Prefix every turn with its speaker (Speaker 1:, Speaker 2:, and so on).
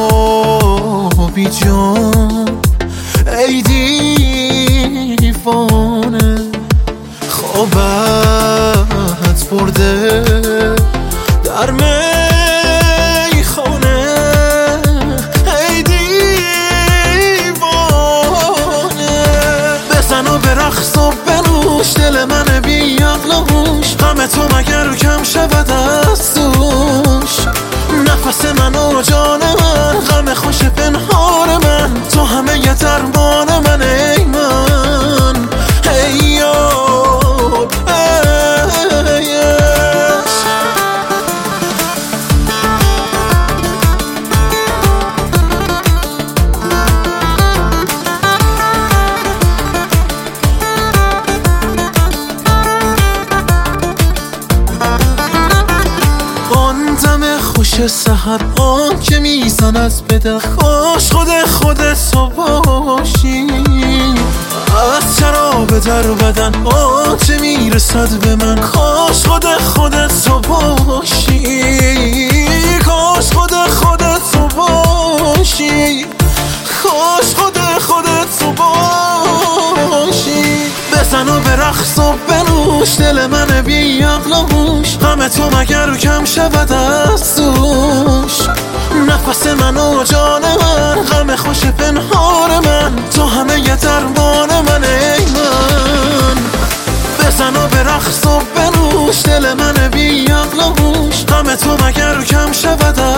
Speaker 1: بی جان ای دیوانه، خوابت برده در میخانه ای دیوانه. بزن و برقص و بنوش دل من بی عقل و هوش، غم تو مگر کم شود از دوش. نفس من و جان من، غم خوش پنهان من، تو همه ی درمان من ای من ای یار ای عشق. آن دم خوش سحر، آن که میزند به دل، کاش خودت تو باشی. از شراب در بدن آنچه میرسد به من، کاش خودت تو باشی. کاش خودت تو باشی، کاش خودت تو باشی. بزن و برقص و بنوش دل من بی عقل و هوش، غم تو مگر کم شود از دوش. نفس من و جان من، غم خوش پنهان من، تو همه ی درمان من ای من. بزن و برقص و بنوش دل من بی عقل و هوش، غم تو مگر کم شود